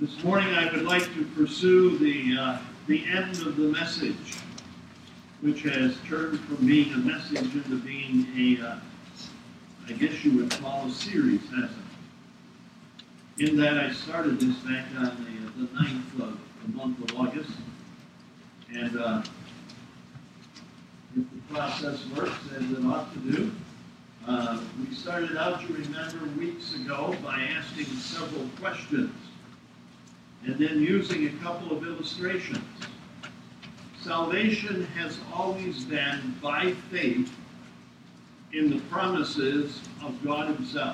This morning I would like to pursue the end of the message, which has turned from being a message into being I guess you would call a series, hasn't it? In that I started this back on the 9th of the month of August, and if the process works as it ought to do, we started out, you remember, weeks ago by asking several questions and then using a couple of illustrations. Salvation has always been by faith in the promises of God Himself.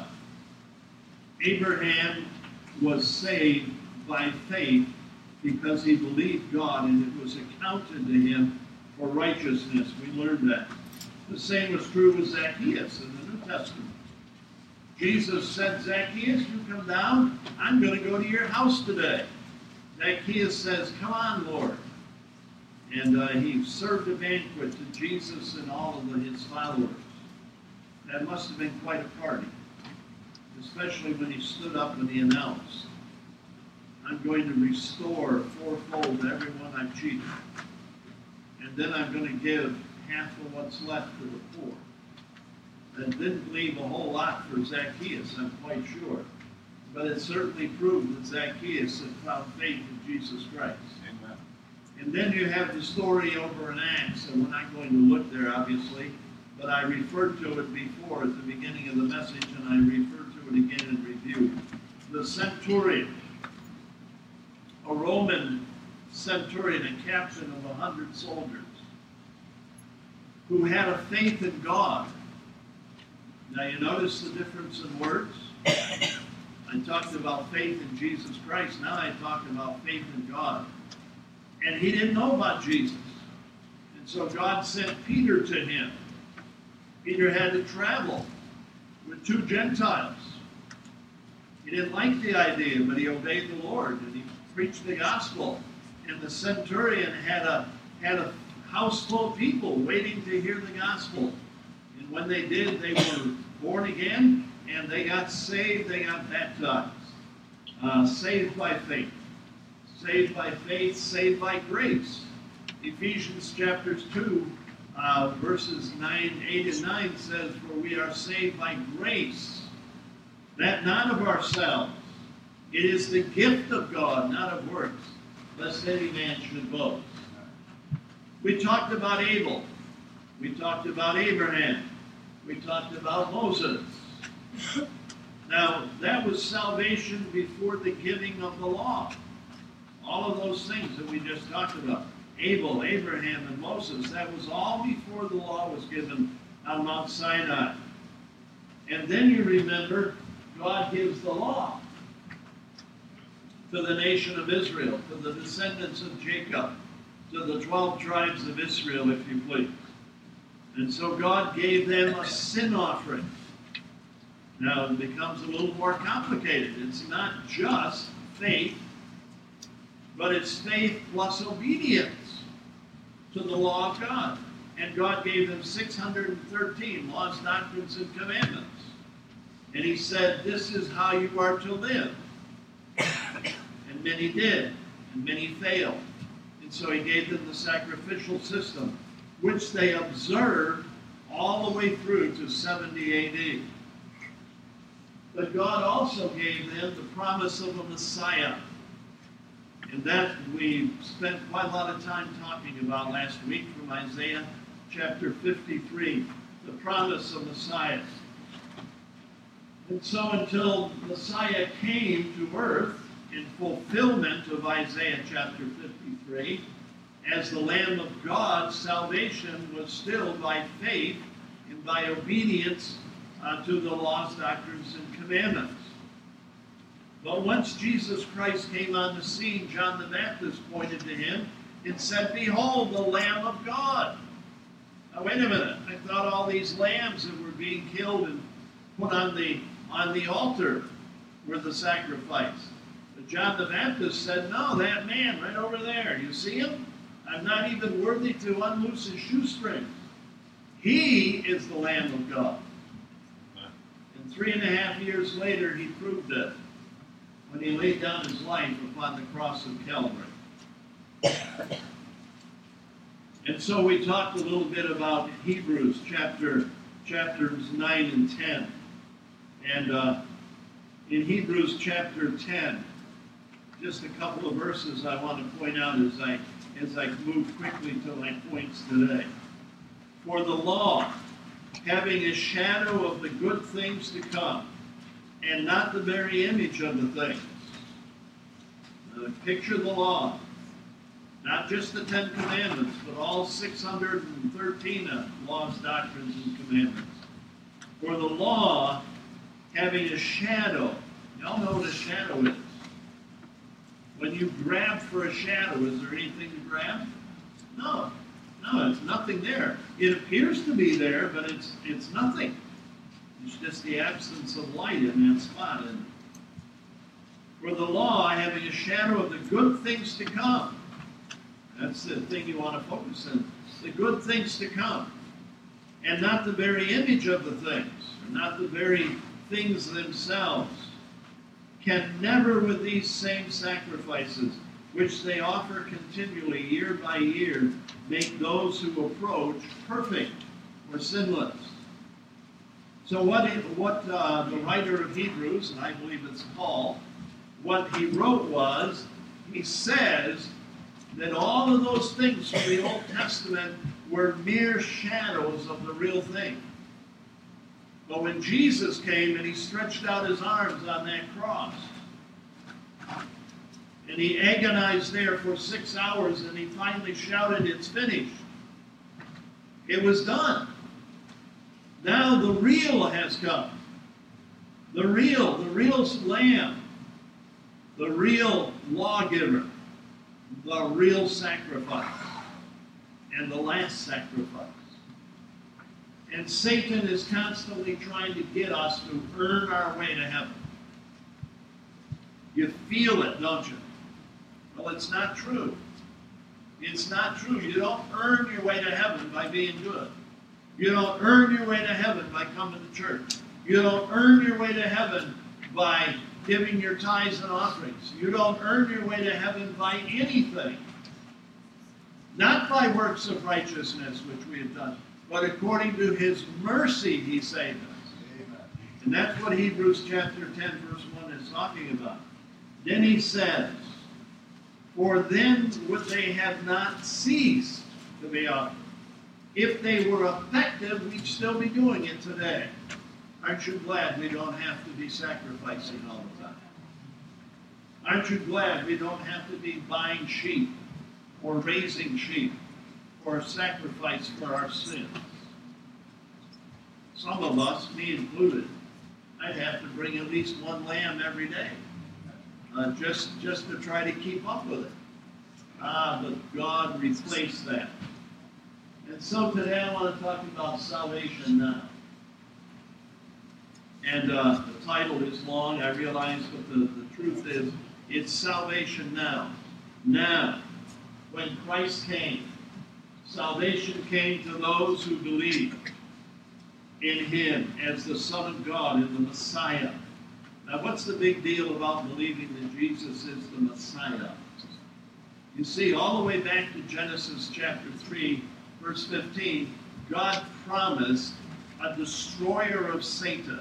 Abraham was saved by faith because he believed God and it was accounted to him for righteousness. We learned that. The same was true with Zacchaeus in the New Testament. Jesus said, Zacchaeus, you come down, I'm going to go to your house today. Zacchaeus says, come on, Lord. And he served a banquet to Jesus and all of his followers. That must have been quite a party, especially when he stood up and he announced, I'm going to restore fourfold everyone I've cheated. And then I'm going to give half of what's left to the poor. That didn't leave a whole lot for Zacchaeus, I'm quite sure. But it certainly proved that Zacchaeus had found faith in Jesus Christ. Amen. And then you have the story over in Acts, and we're not going to look there, obviously, but I referred to it before at the beginning of the message, and I referred to it again in review. The centurion, a Roman centurion, a captain of 100 soldiers, who had a faith in God. Now you notice the difference in words? I talked about faith in Jesus Christ. Now I talk about faith in God. And he didn't know about Jesus. And so God sent Peter to him. Peter had to travel with 2 Gentiles. He didn't like the idea, but he obeyed the Lord and he preached the gospel. And the centurion had a house full of people waiting to hear the gospel. And when they did, they were born again. And they got saved, they got baptized. Saved by faith. Saved by faith, saved by grace. Ephesians chapters 2, verses 8 and 9 says, for we are saved by grace, that not of ourselves. It is the gift of God, not of works, lest any man should boast. We talked about Abel. We talked about Abraham. We talked about Moses. Now, that was salvation before the giving of the law. All of those things that we just talked about. Abel, Abraham, and Moses, that was all before the law was given on Mount Sinai. And then you remember, God gives the law to the nation of Israel, to the descendants of Jacob, to the 12 tribes of Israel, if you please. And so God gave them a sin offering. Now, it becomes a little more complicated. It's not just faith, but it's faith plus obedience to the law of God. And God gave them 613 laws, doctrines, and commandments. And He said, this is how you are to live. And many did, and many failed. And so He gave them the sacrificial system, which they observed all the way through to 70 A.D. But God also gave them the promise of a Messiah. And that we spent quite a lot of time talking about last week from Isaiah chapter 53, the promise of Messiah. And so until Messiah came to earth in fulfillment of Isaiah chapter 53, as the Lamb of God, salvation was still by faith and by obedience to the laws, doctrines, and commandments. But once Jesus Christ came on the scene, John the Baptist pointed to Him and said, behold, the Lamb of God. Now wait a minute, I thought all these lambs that were being killed and put on the altar were the sacrifice. But John the Baptist said, no, that man right over there, you see him? I'm not even worthy to unloose his shoestrings. He is the Lamb of God. And 3.5 years later, he proved it. when he laid down his life upon the cross of Calvary. And so we talked a little bit about Hebrews chapters 9 and 10. And in Hebrews chapter 10, just a couple of verses I want to point out as I move quickly to my points today. For the law, having a shadow of the good things to come, and not the very image of the things. Picture the law. Not just the 10 Commandments, but all 613 laws, doctrines, and commandments. For the law, having a shadow. Y'all know what a shadow is. When you grab for a shadow, is there anything to grab? No, it's nothing there. It appears to be there, but it's nothing. It's just the absence of light in that spot. And for the law, having a shadow of the good things to come. That's the thing you want to focus on. The good things to come. And not the very image of the things, or not the very things themselves, can never with these same sacrifices, which they offer continually year by year, make those who approach perfect or sinless. So what the writer of Hebrews, and I believe it's Paul, what he wrote was, he says that all of those things from the Old Testament were mere shadows of the real thing. But when Jesus came and he stretched out his arms on that cross, and he agonized there for 6 hours, and he finally shouted, "It's finished." It was done. Now the real has come. The real lamb, the real lawgiver, the real sacrifice, and the last sacrifice. And Satan is constantly trying to get us to earn our way to heaven. You feel it, don't you? Well, it's not true. It's not true. You don't earn your way to heaven by being good. You don't earn your way to heaven by coming to church. You don't earn your way to heaven by giving your tithes and offerings. You don't earn your way to heaven by anything. Not by works of righteousness, which we have done, but according to his mercy he saved us. Amen. And that's what Hebrews chapter 10, verse 1 is talking about. Then he says, "For then would they have not ceased to be offered." If they were effective, we'd still be doing it today. Aren't you glad we don't have to be sacrificing all the time? Aren't you glad we don't have to be buying sheep or raising sheep or sacrifice for our sins? Some of us, me included, I'd have to bring at least one lamb every day, just to try to keep up with it. But God replaced that. And so today I want to talk about salvation now. And the title is long, I realize, but the truth is, it's salvation now. Now, when Christ came, salvation came to those who believe in him as the Son of God and the Messiah. Now, what's the big deal about believing that Jesus is the Messiah? You see, all the way back to Genesis chapter 3, verse 15, God promised a destroyer of Satan.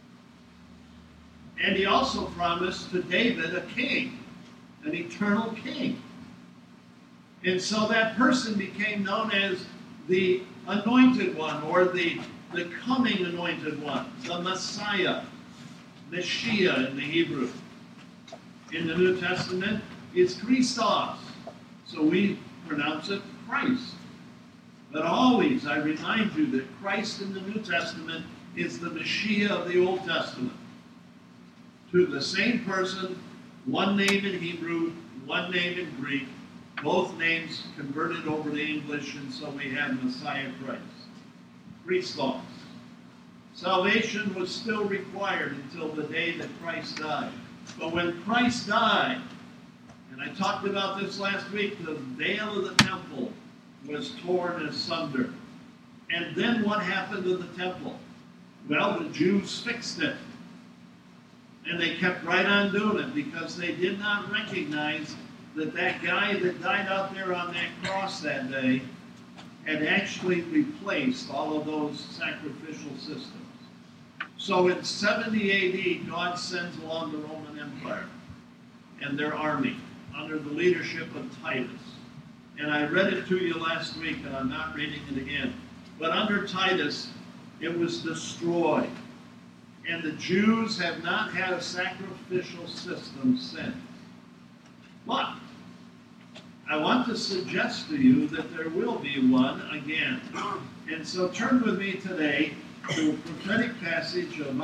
And he also promised to David a king, an eternal king. And so that person became known as the anointed one, or the coming anointed one, the Messiah, Mashiach in the Hebrew. In the New Testament, it's Christos. So we pronounce it Christ. But always, I remind you that Christ in the New Testament is the Mashiach of the Old Testament. To the same person, one name in Hebrew, one name in Greek, both names converted over to English, and so we have Messiah Christ. Christos. Salvation was still required until the day that Christ died. But when Christ died, and I talked about this last week, the veil of the temple was torn asunder. And then what happened to the temple? Well, the Jews fixed it. And they kept right on doing it because they did not recognize that that guy that died out there on that cross that day had actually replaced all of those sacrificial systems. So in 70 A.D., God sends along the Roman Empire and their army under the leadership of Titus. And I read it to you last week, and I'm not reading it again. But under Titus, it was destroyed. And the Jews have not had a sacrificial system since. But I want to suggest to you that there will be one again. And so turn with me today to a prophetic passage of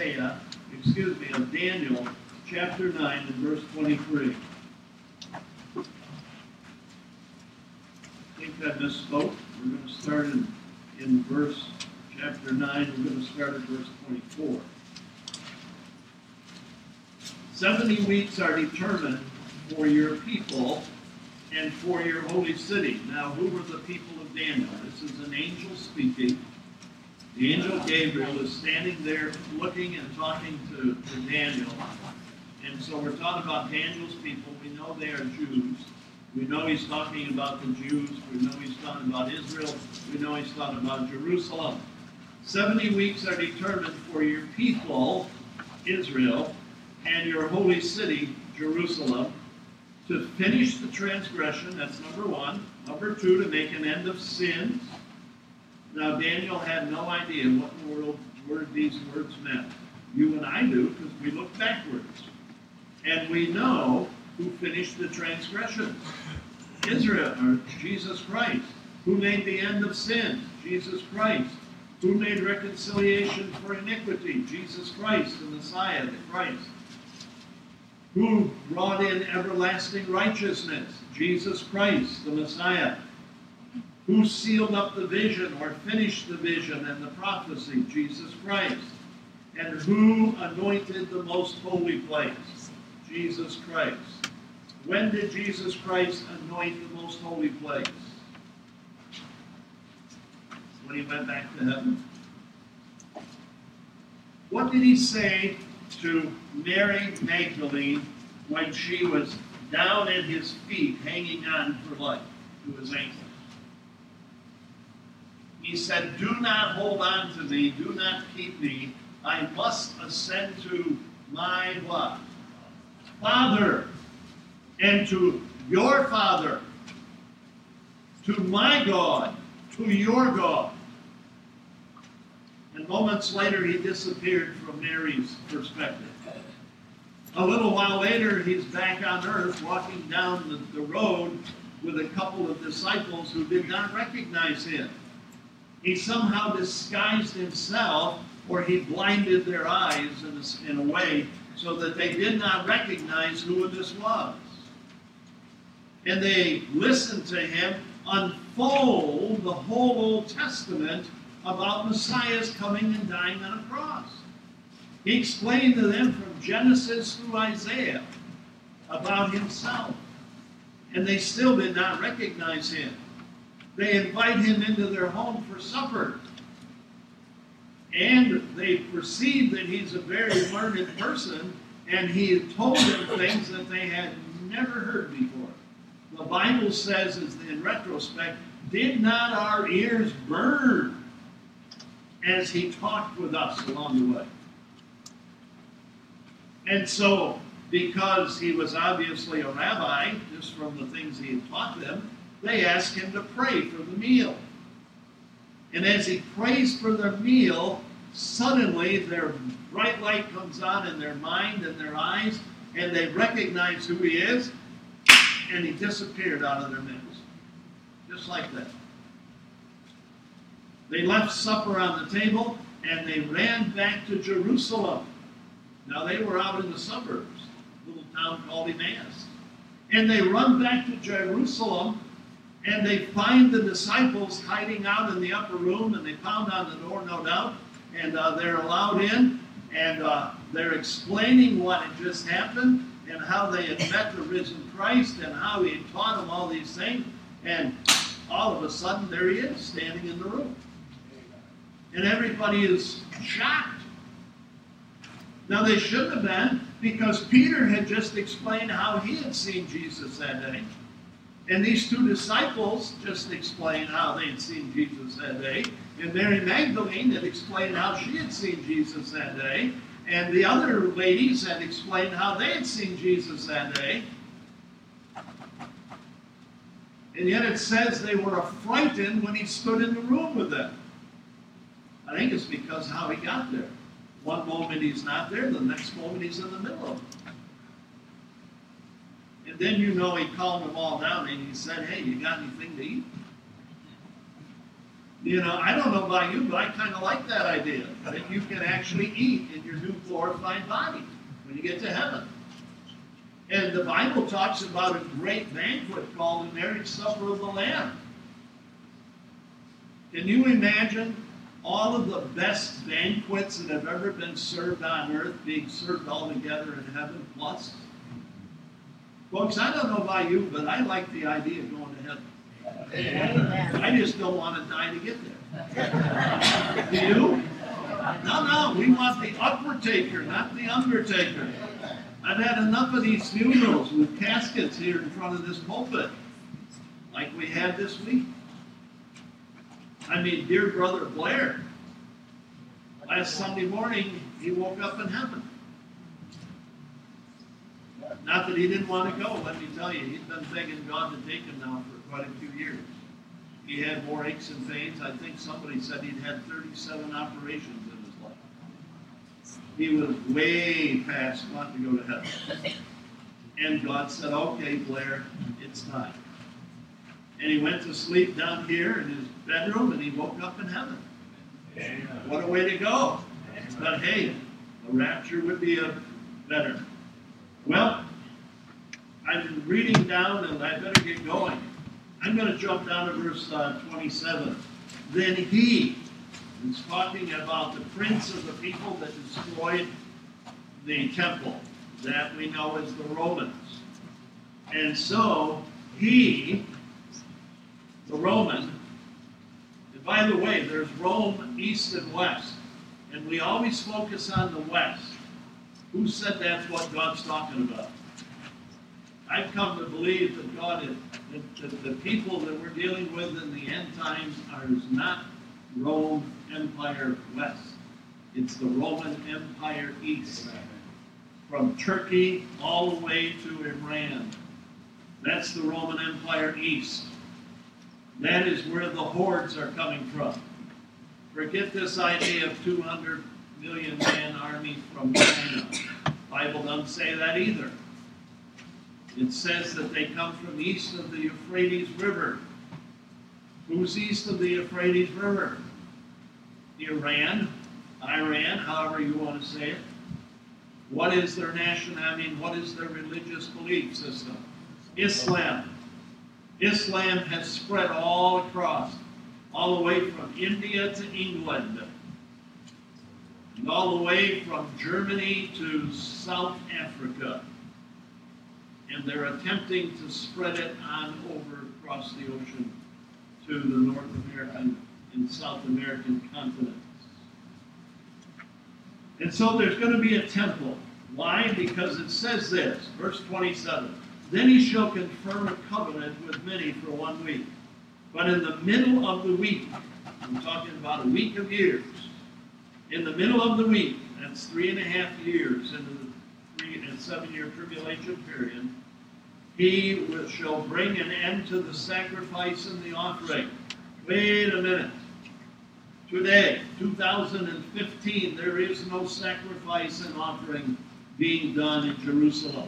Daniel, chapter 9 and verse 23. I think I misspoke. We're going to start in chapter 9. We're going to start at verse 24. 70 weeks are determined for your people and for your holy city. Now, who were the people of Daniel? This is an angel speaking. The angel Gabriel is standing there looking and talking to Daniel. And so we're talking about Daniel's people. We know they are Jews. We know he's talking about the Jews. We know he's talking about Israel. We know he's talking about Jerusalem. 70 weeks are determined for your people, Israel, and your holy city, Jerusalem, to finish the transgression. That's number one. Number two, to make an end of sins. Now, Daniel had no idea what in the world these words meant. You and I do, because we look backwards. And we know who finished the transgression. Israel, or Jesus Christ. Who made the end of sin? Jesus Christ. Who made reconciliation for iniquity? Jesus Christ, the Messiah, the Christ. Who brought in everlasting righteousness? Jesus Christ, the Messiah. Who sealed up the vision or finished the vision and the prophecy? Jesus Christ. And who anointed the most holy place? Jesus Christ. When did Jesus Christ anoint the most holy place? When he went back to heaven. What did he say to Mary Magdalene when she was down at his feet, hanging on for life to his ankles? He said, "Do not hold on to me, do not keep me. I must ascend to my what? Father, and to your Father, to my God, to your God." And moments later, he disappeared from Mary's perspective. A little while later, he's back on earth walking down the road with a couple of disciples who did not recognize him. He somehow disguised himself, or he blinded their eyes in a way so that they did not recognize who this was. And they listened to him unfold the whole Old Testament about Messiah's coming and dying on a cross. He explained to them from Genesis through Isaiah about himself. And they still did not recognize him. They invite him into their home for supper. And they perceive that he's a very learned person, and he had told them things that they had never heard before. The Bible says, as in retrospect, did not our ears burn as he talked with us along the way? And so, because he was obviously a rabbi, just from the things he had taught them, they asked him to pray for the meal. And as he prays for their meal, suddenly their bright light comes on in their mind and their eyes, and they recognize who he is, and he disappeared out of their midst. Just like that. They left supper on the table, and they ran back to Jerusalem. Now they were out in the suburbs, a little town called Emmaus. And they run back to Jerusalem, and they find the disciples hiding out in the upper room, and they pound on the door, no doubt, and they're allowed in, and they're explaining what had just happened, and how they had met the risen Christ, and how he had taught them all these things, and all of a sudden, there he is, standing in the room. And everybody is shocked. Now they shouldn't have been, because Peter had just explained how he had seen Jesus that day. And these two disciples just explained how they had seen Jesus that day. And Mary Magdalene had explained how she had seen Jesus that day. And the other ladies had explained how they had seen Jesus that day. And yet it says they were frightened when he stood in the room with them. I think it's because how he got there. One moment he's not there, the next moment he's in the middle of it. And then you know he calmed them all down and he said, hey, you got anything to eat? You know, I don't know about you, but I kind of like that idea, that you can actually eat in your new glorified body when you get to heaven. And the Bible talks about a great banquet called the marriage supper of the Lamb. Can you imagine all of the best banquets that have ever been served on earth being served all together in heaven plus? Folks, I don't know about you, but I like the idea of going to heaven. Amen. I just don't want to die to get there. Do you? No, we want the upward taker, not the undertaker. I've had enough of these funerals with caskets here in front of this pulpit, like we had this week. I mean, dear brother Blair, last Sunday morning, he woke up in heaven. Not that he didn't want to go, let me tell you. He's been begging God to take him now for quite a few years. He had more aches and pains. I think somebody said he'd had 37 operations in his life. He was way past wanting to go to heaven. And God said, okay, Blair, it's time. And he went to sleep down here in his bedroom, and he woke up in heaven. What a way to go. But hey, a rapture would be better. Well, I'm reading down, and I better get going. I'm going to jump down to verse 27. Then he is talking about the prince of the people that destroyed the temple, that we know as the Romans. And so he, the Roman, and by the way, there's Rome east and west, and we always focus on the west. Who said that's what God's talking about? I've come to believe that God, that the people that we're dealing with in the end times is not Rome Empire west. It's the Roman Empire east. From Turkey all the way to Iran. That's the Roman Empire east. That is where the hordes are coming from. Forget this idea of 200 million man army from China. The Bible doesn't say that either. It says that they come from east of the Euphrates River. Who's east of the Euphrates River? Iran, however you want to say it. What is their what is their religious belief system? Islam. Islam has spread all across, all the way from India to England, and all the way from Germany to South Africa. And they're attempting to spread it on over across the ocean to the North American and South American continents. And so there's going to be a temple. Why? Because it says this, verse 27, then he shall confirm a covenant with many for 1 week. But in the middle of the week, I'm talking about a week of years, in the middle of the week, that's 3.5 years into the 3 and 7 year tribulation period, he shall bring an end to the sacrifice and the offering. Wait a minute. Today, 2015, there is no sacrifice and offering being done in Jerusalem.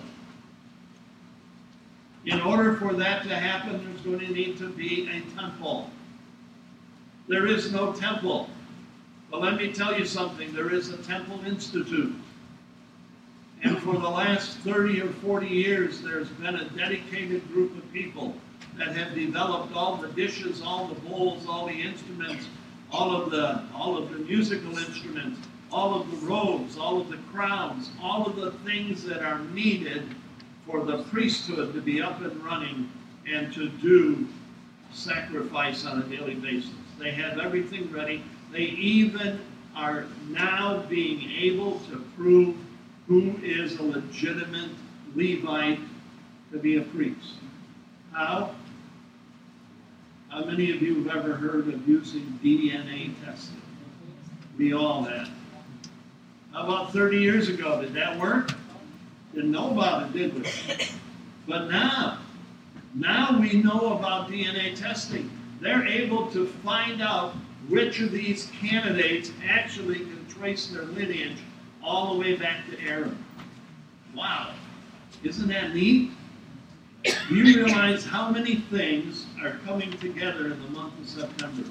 In order for that to happen, there's going to need to be a temple. There is no temple. But let me tell you something. There is a Temple Institute. And for the last 30 or 40 years, there's been a dedicated group of people that have developed all the dishes, all the bowls, all the instruments, all of the musical instruments, all of the robes, all of the crowns, all of the things that are needed for the priesthood to be up and running and to do sacrifice on a daily basis. They have everything ready. They even are now being able to prove who is a legitimate Levite to be a priest. How? How many of you have ever heard of using DNA testing? We all have. How about 30 years ago? Did that work? Didn't know about it, did we? But now we know about DNA testing. They're able to find out which of these candidates actually can trace their lineage all the way back to Aaron. Wow. Isn't that neat? Do you realize how many things are coming together in the month of September?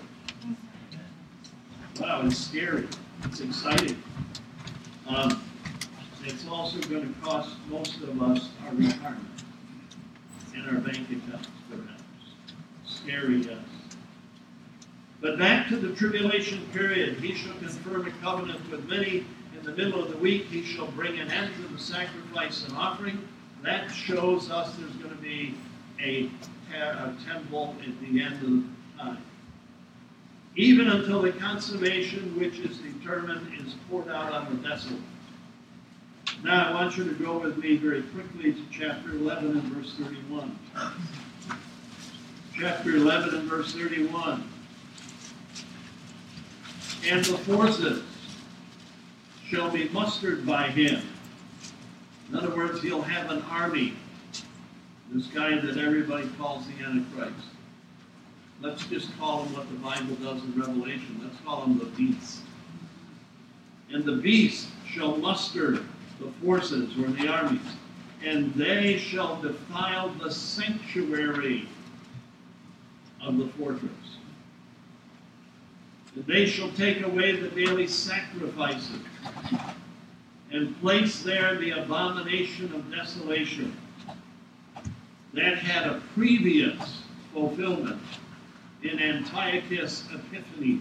Wow, it's scary. It's exciting. It's also going to cost most of us our retirement and our bank accounts, perhaps. Scary, yes. But back to the tribulation period. He shall confirm a covenant with many. In the middle of the week, he shall bring an end to the sacrifice and offering. That shows us there's going to be a temple at the end of time. Even until the consummation which is determined is poured out on the desolate. Now I want you to go with me very quickly to chapter 11 and verse 31. Chapter 11 and verse 31. And the forces shall be mustered by him. In other words, he'll have an army. This guy that everybody calls the Antichrist. Let's just call him what the Bible does in Revelation. Let's call him the beast. And the beast shall muster the forces or the armies, and they shall defile the sanctuary of the fortress. And they shall take away the daily sacrifices, and place there the abomination of desolation that had a previous fulfillment in Antiochus Epiphanes.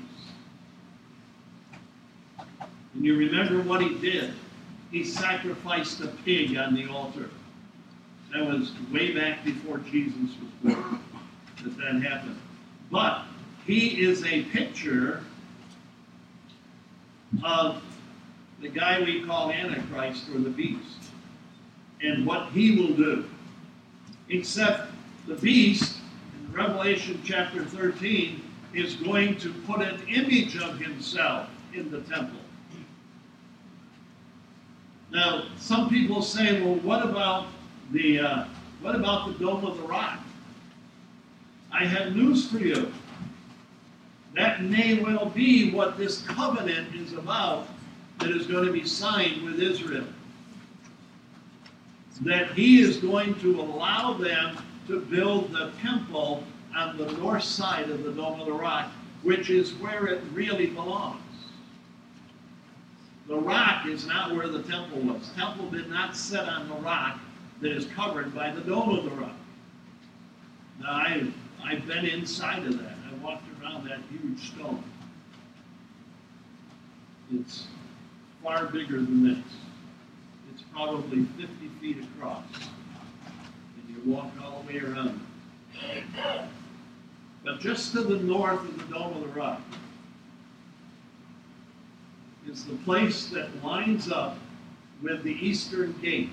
And you remember what he did? He sacrificed a pig on the altar. That was way back before Jesus was born that happened. But he is a picture of the guy we call Antichrist or the beast and what he will do. Except the beast, in Revelation chapter 13, is going to put an image of himself in the temple. Now, some people say, well, what about the Dome of the Rock? I have news for you. That may well be what this covenant is about that is going to be signed with Israel. That he is going to allow them to build the temple on the north side of the Dome of the Rock, which is where it really belongs. The rock is not where the temple was. The temple did not sit on the rock that is covered by the Dome of the Rock. Now, I've been inside of that. I walked around that huge stone. It's far bigger than this. It's probably 50 feet across. And you walk all the way around it. But just to the north of the Dome of the Rock is the place that lines up with the Eastern Gate.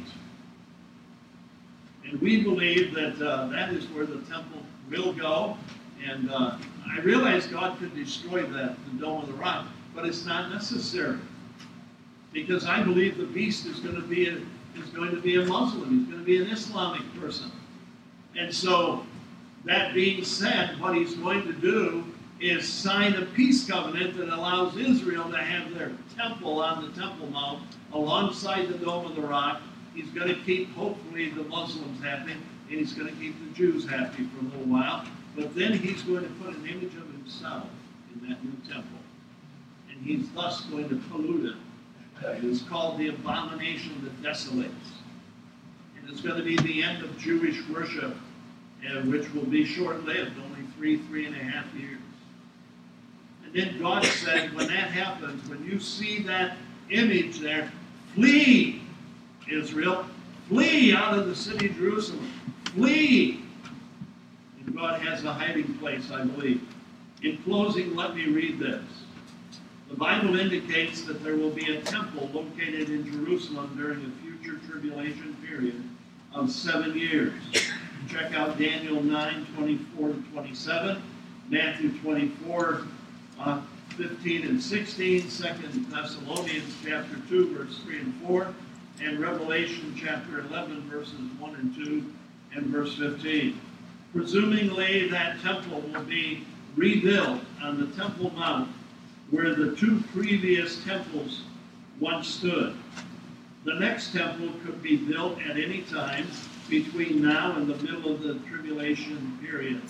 And we believe that that is where the temple will go. And I realize God could destroy the Dome of the Rock, but it's not necessary. Because I believe the beast is going to be a Muslim. He's going to be an Islamic person. And so, that being said, what he's going to do is sign a peace covenant that allows Israel to have their temple on the Temple Mount alongside the Dome of the Rock. He's going to keep, hopefully, the Muslims happy, and he's going to keep the Jews happy for a little while. But then he's going to put an image of himself in that new temple. And he's thus going to pollute it. It is called the abomination that desolates. And it's going to be the end of Jewish worship, which will be short-lived, only 3.5 years. And then God said, when that happens, when you see that image there, flee, Israel. Flee out of the city of Jerusalem. Flee. And God has a hiding place, I believe. In closing, let me read this. The Bible indicates that there will be a temple located in Jerusalem during a future tribulation period of 7 years. Check out Daniel 9:24-27, Matthew 24, 15 and 16, 2 Thessalonians chapter 2, verse 3 and 4, and Revelation chapter 11, verses 1 and 2, and verse 15. Presumably that temple will be rebuilt on the Temple Mount where the 2 previous temples once stood. The next temple could be built at any time between now and the middle of the tribulation period.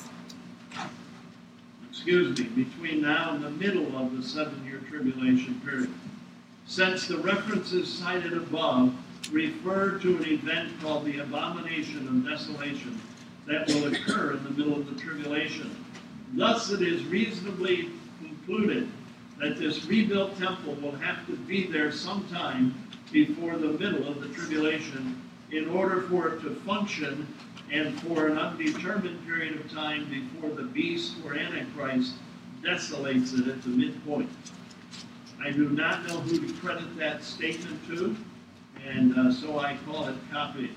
Between now and the middle of the 7-year tribulation period. Since the references cited above refer to an event called the Abomination of Desolation that will occur in the middle of the tribulation. Thus, it is reasonably concluded that this rebuilt temple will have to be there sometime before the middle of the tribulation in order for it to function and for an undetermined period of time before the beast or Antichrist desolates it at the midpoint. I do not know who to credit that statement to, and so I call it copy.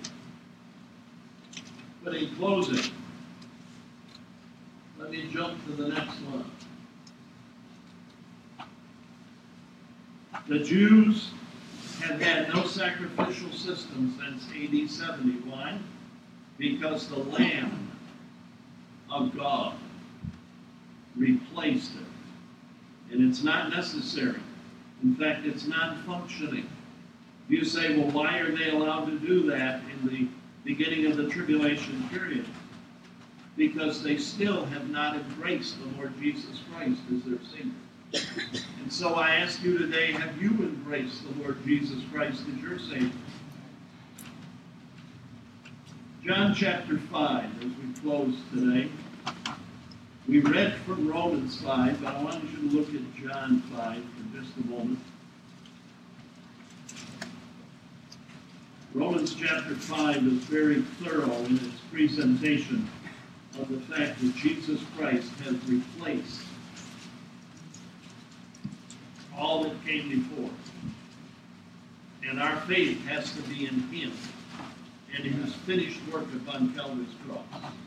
But in closing, let me jump to the next one. The Jews have had no sacrificial system since AD 70. Why? Because the Lamb of God replaced it. And it's not necessary. In fact, it's not functioning. You say, well, why are they allowed to do that in the beginning of the tribulation period? Because they still have not embraced the Lord Jesus Christ as their Savior. And so I ask you today, have you embraced the Lord Jesus Christ as your Savior? John chapter 5, as we close today. We read from Romans 5, but I want you to look at John 5 for just a moment. Romans chapter 5 is very thorough in its presentation of the fact that Jesus Christ has replaced all that came before. And our faith has to be in Him and in His finished work upon Calvary's cross.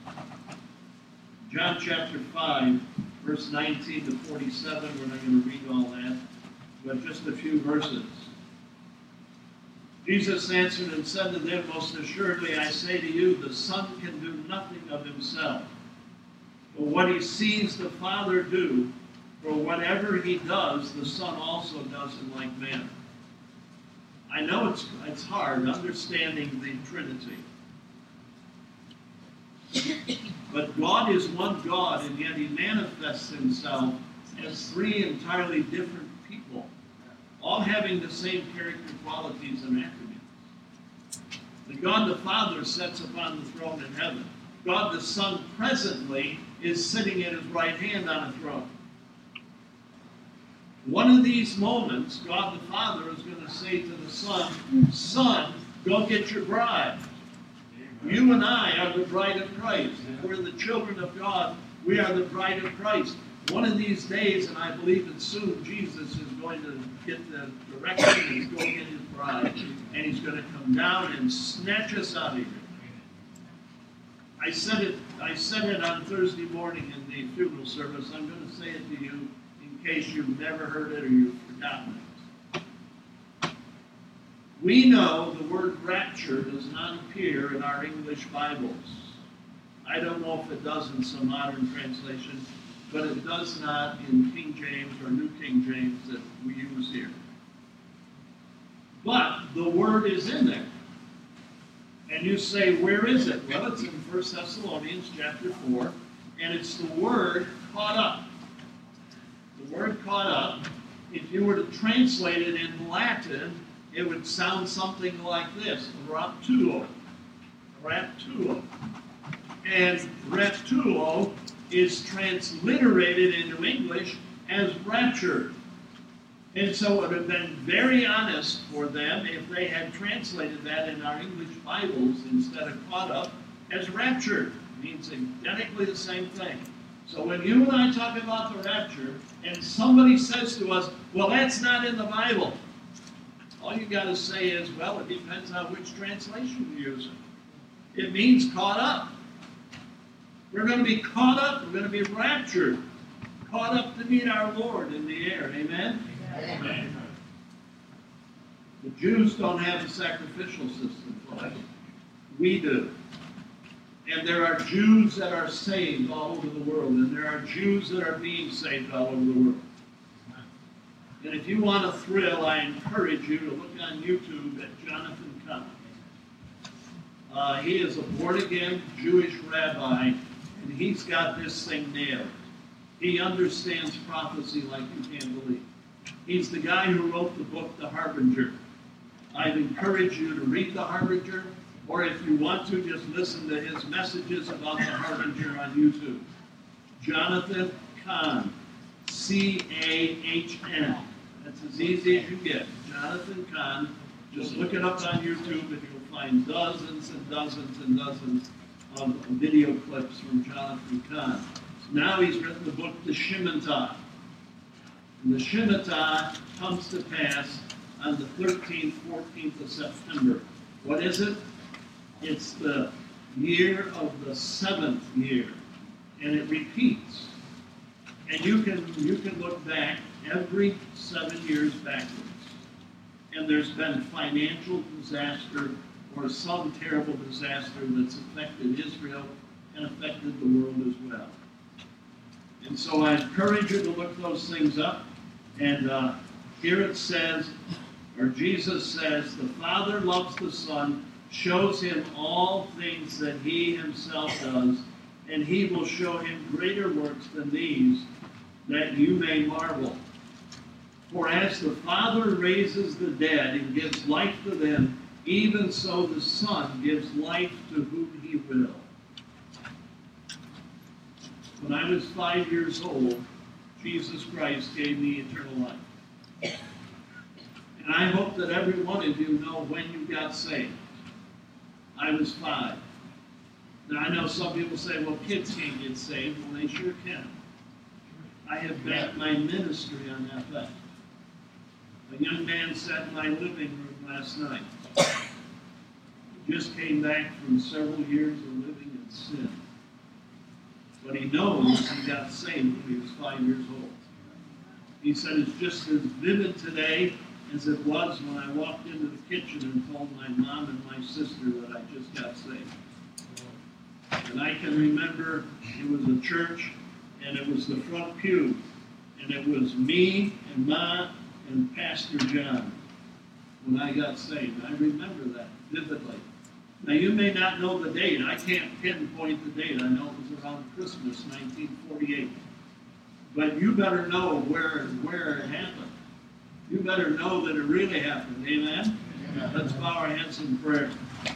John chapter 5, verse 19 to 47, we're not going to read all that, but just a few verses. Jesus answered and said to them, most assuredly I say to you, the Son can do nothing of himself. But what he sees the Father do, for whatever he does, the Son also does in like manner. I know it's hard understanding the Trinity. But God is one God, and yet He manifests Himself as 3 entirely different people, all having the same character, qualities, and attributes. The God the Father sits upon the throne in heaven. God the Son presently is sitting at His right hand on a throne. One of these moments, God the Father is going to say to the Son, Son, go get your bride. You and I are the bride of Christ. We're the children of God. We are the bride of Christ. One of these days, and I believe it soon, Jesus is going to get the direction, He's going to get His bride, and He's going to come down and snatch us out of here. I said it on Thursday morning in the funeral service. I'm going to say it to you in case you've never heard it or you've forgotten it. We know the word rapture does not appear in our English Bibles. I don't know if it does in some modern translation, but it does not in King James or New King James that we use here. But the word is in there. And you say, where is it? Well, it's in 1 Thessalonians chapter 4, and it's the word caught up. The word caught up, if you were to translate it in Latin, it would sound something like this, raptuo. Raptuo. And raptuo is transliterated into English as raptured. And so it would have been very honest for them if they had translated that in our English Bibles instead of caught up as raptured. It means identically the same thing. So when you and I talk about the rapture, and somebody says to us, well, that's not in the Bible, all you got to say is, well, it depends on which translation you're using. It means caught up. We're going to be caught up. We're going to be raptured. Caught up to meet our Lord in the air. Amen? Amen. The Jews don't have a sacrificial system. We do. And there are Jews that are saved all over the world. And there are Jews that are being saved all over the world. And if you want a thrill, I encourage you to look on YouTube at Jonathan Cahn. He is a born-again Jewish rabbi, and he's got this thing nailed. He understands prophecy like you can't believe. He's the guy who wrote the book, The Harbinger. I'd encourage you to read The Harbinger, or if you want to, just listen to his messages about The Harbinger on YouTube. Jonathan Cahn, C-A-H-N. That's as easy as you get. Jonathan Cahn. Just look it up on YouTube and you'll find dozens and dozens and dozens of video clips from Jonathan Cahn. Now he's written the book, The Shemitah. And the Shemitah comes to pass on the 13th, 14th of September. What is it? It's the year of the 7th year. And it repeats. And you can look back every 7 years backwards. And there's been financial disaster or some terrible disaster that's affected Israel and affected the world as well. And so I encourage you to look those things up. And here it says, or Jesus says, the Father loves the Son, shows him all things that he himself does, and he will show him greater works than these, that you may marvel. For as the Father raises the dead and gives life to them, even so the Son gives life to whom he will. When I was 5 years old, Jesus Christ gave me eternal life. And I hope that every one of you know when you got saved. I was 5. Now I know some people say, well, kids can't get saved. Well, they sure can. I have backed my ministry on that fact. A young man sat in my living room last night. He just came back from several years of living in sin. But he knows he got saved when he was 5 years old. He said it's just as vivid today as it was when I walked into the kitchen and told my mom and my sister that I just got saved. And I can remember it was a church, and it was the front pew, and it was me and Ma and Pastor John when I got saved. I remember that vividly. Now, you may not know the date. I can't pinpoint the date. I know it was around Christmas, 1948. But you better know where it happened. You better know that it really happened. Amen? Let's bow our heads in prayer.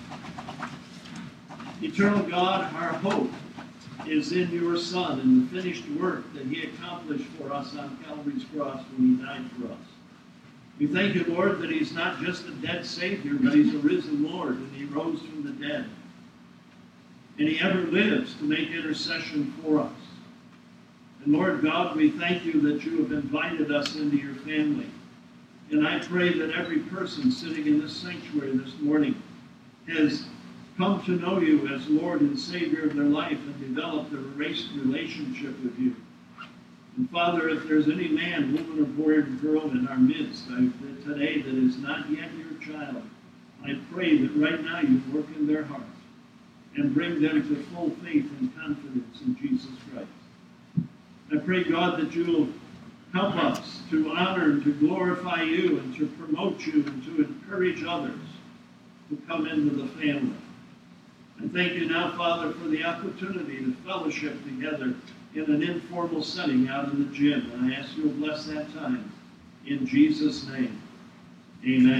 Eternal God, our hope is in your Son and the finished work that he accomplished for us on Calvary's cross when he died for us. We thank you, Lord, that he's not just a dead Savior, but he's a risen Lord, and he rose from the dead. And he ever lives to make intercession for us. And Lord God, we thank you that you have invited us into your family. And I pray that every person sitting in this sanctuary this morning has come to know you as Lord and Savior of their life and developed a relationship with you. And Father, if there's any man, woman, or boy or girl in our midst today that is not yet your child, I pray that right now you work in their hearts and bring them to full faith and confidence in Jesus Christ. I pray, God, that you'll help us to honor and to glorify you and to promote you and to encourage others to come into the family. And thank you now, Father, for the opportunity to fellowship together in an informal setting out in the gym. And I ask you to bless that time. In Jesus' name, amen.